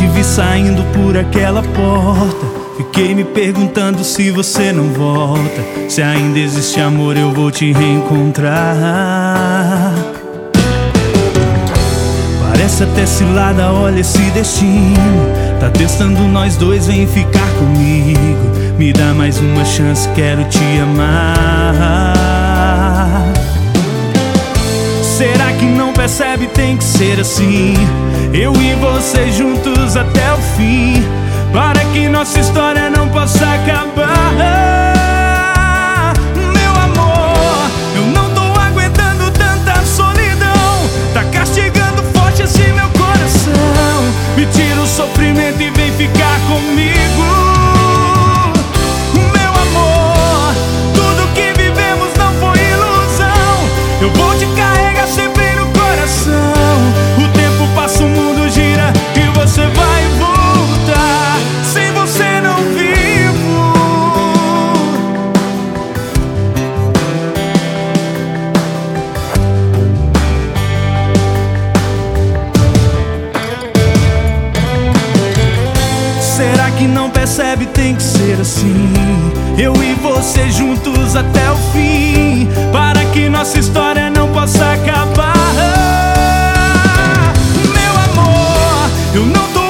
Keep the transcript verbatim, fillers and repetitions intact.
te vi saindo por aquela porta, fiquei me perguntando se você não volta. Se ainda existe amor, eu vou te reencontrar. Parece até cilada, olha esse destino, tá testando nós dois, vem ficar comigo. Me dá mais uma chance, quero te amar. Será que não percebe, tem que ser assim, eu e você juntos até o fim, para que nossa história não possa acabar. Meu amor, eu não tô aguentando tanta solidão, tá castigando forte esse meu coração. Me tira o sofrimento e vem ficar comigo. Meu amor, tudo que vivemos não foi ilusão, eu vou te carregar sempre no coração. O tempo passa, o mundo gira e você vai voltar. Sem você não vivo. Será que não percebe, tem que ser assim, eu e você juntos até o fim, para que nossa história não possa acabar. Meu amor, eu não tô